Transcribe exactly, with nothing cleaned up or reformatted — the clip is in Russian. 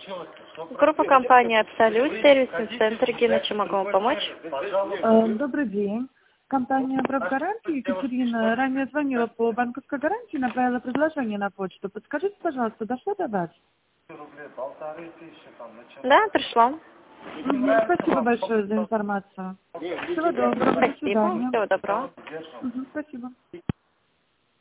Группа компании «Абсолют», сервисный центр Гина, чем могу вам помочь? Добрый день. Компания «Брокгаранти» Екатерина ранее звонила по банковской гарантии, направила предложение на почту. Подскажите, пожалуйста, дошло до вас? Да, пришло. Угу, спасибо большое за информацию. Всего доброго, до Спасибо, свидания. всего доброго. Угу, спасибо.